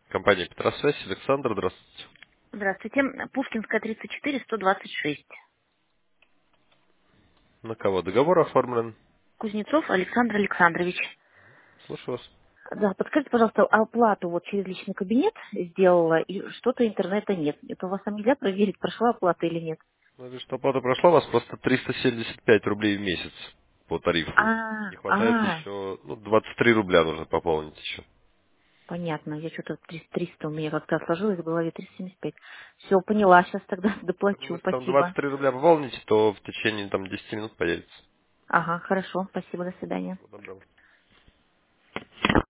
Компания Петросвязь, Александр, здравствуйте. Здравствуйте. Пушкинская, 34, 126. На кого договор оформлен? Кузнецов Александр Александрович. Слушаю вас. Да, подскажите, пожалуйста, оплату вот через личный кабинет сделала, и что-то интернета нет. Это у вас там нельзя проверить, прошла оплата или нет? Надеюсь, что оплата прошла, у вас просто 375 рублей в месяц по тарифу. Не хватает еще, 23 рубля нужно пополнить еще. Понятно. Я что-то 300 у меня как-то сложилось в голове, 375. Все, поняла, сейчас тогда Ну, доплачу, если там спасибо. 23 рубля пополните, то в течение 10 минут появится. Ага, хорошо, спасибо, до свидания. Всего доброго.